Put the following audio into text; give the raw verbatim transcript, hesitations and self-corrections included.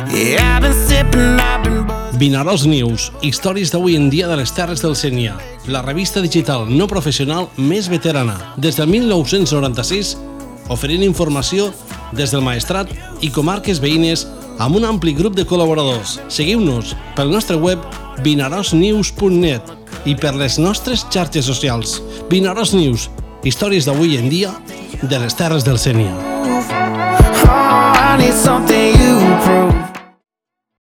Yeah, I've been sipping, I've been buzzing. Vinaròs News, històries d'avui en dia de les Terres del Sénia, la revista digital no professional més veterana, des del mil nou-cents noranta-sis, oferint informació des del Maestrat i comarques veïnes amb un ampli grup de col·laboradors. Seguiu-nos pel nostre web vinaròs news punt net i per les nostres xarxes socials. Vinaròs News, històries d'avui en dia de les Terres del Sénia. Oh, I need something you prove.